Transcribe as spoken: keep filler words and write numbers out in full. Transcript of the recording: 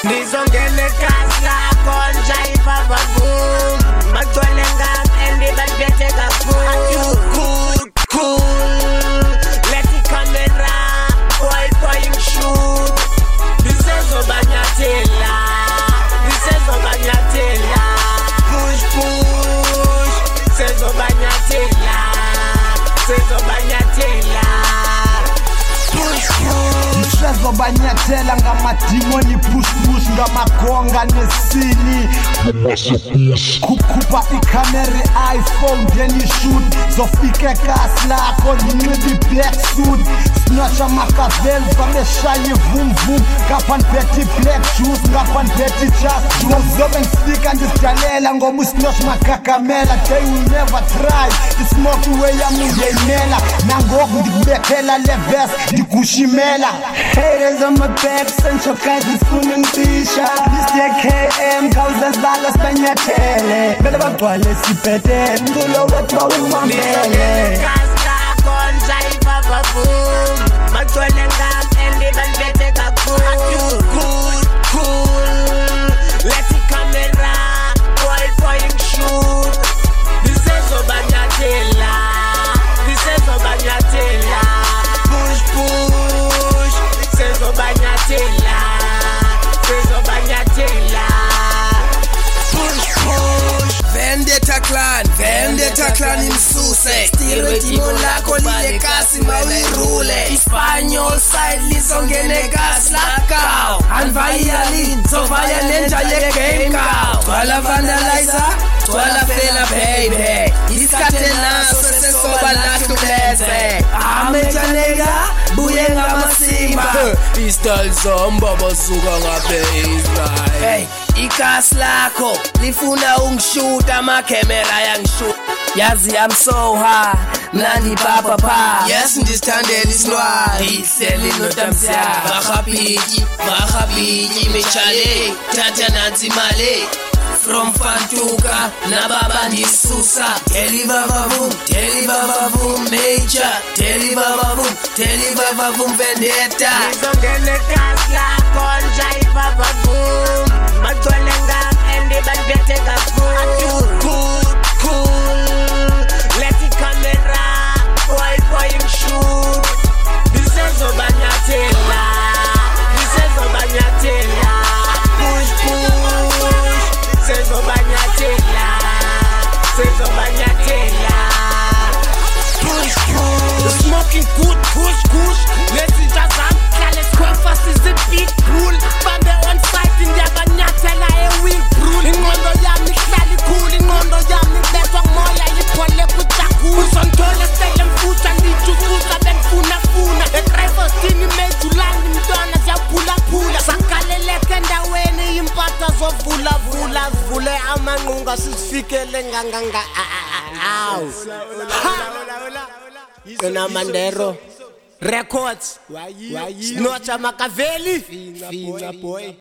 Nizongele kasla konja ipapavum Magtwele ngam endi banpete kakul Cool, cool Leti camera Boy, boy, shoot This is Obanyatela This is Obanyatela Push, push Says Obanyatela Says Obanyatela Push, push Says Obanyatela ngamadimoni push push ngamagonga nesini Kukupa ikamera iPhone then you shoot Zofike gas lakho ngibe backsuit Snatcha Machiavelli vameshaya vum vum Ngapha niphethe black juice ngapha niphethe just juice Zobe ngisika ndisidalela ngoba usnotch magagamela They will never try Ismoke way yami ngiyimela Nangoku ndikubethela le verse ndigushimela Haters on my back, Sancho guys zifuna ngisisha This K M khawuza zala sibanyatele Bele bagcwale sibhedele Mculo wethu awumamele Kasla konja ipapavum Magtwele ngam endi banpete kakul Cool, cool Leti camera Boy, boy, shoot This is Obanyatela This is Obanyatela Push, push Says Obanyatela Says Obanyatela Push, push Vendetta clan, Vendetta clan imsuse Still wetimo lakho lile kasi mawirule Espanyol side lizongene gas lakaw Anvayalin, sofaya nenja ye game cow Twala vandalizer, twala fela baby Iskate naso sesoba lahluleze Ameja nega, buye ngamasimba Isdal zomba bazuka ngabe Israel Hey, ikas lakho, lifuna ungishuta Makemera yangishuta Yazi I'm so high, mnandi papa pa Yes ndisithandela isilwane Ihleli notamsya Bakhabhiki, bakhabhiki Mechale, thatha nansi male From Fantuka, nababa ndisusa Deliver vavum, deliver vavum Major, deliver vavum, deliver vavum Vendetta Nizongele kasla konja ipapavum Magtwele ngam endi banpete kakul Cool, cool Leti camera Boy, boy, shoot This is Obanyatela This is Obanyatela Push, push Says Obanyatela Says Obanyatela Push, push Smoking good, push, push Leti jazam Kales kwefas is a big rule Bambe on site in Obanyatela e wing rule Ingondo yami hlali cool Ingondo yami betwa moya Yiphole kutakul Uzontole stele mfuta Ndijufuta benfuna funa E-driver stini mejulani Mdona ziyaphula phula Sakaleleke ndaweni Impata zovula vula Vule amanqunga Sisifikele nganganga Aw Kena Mandero Records Snotcha Machiavelli Fina boy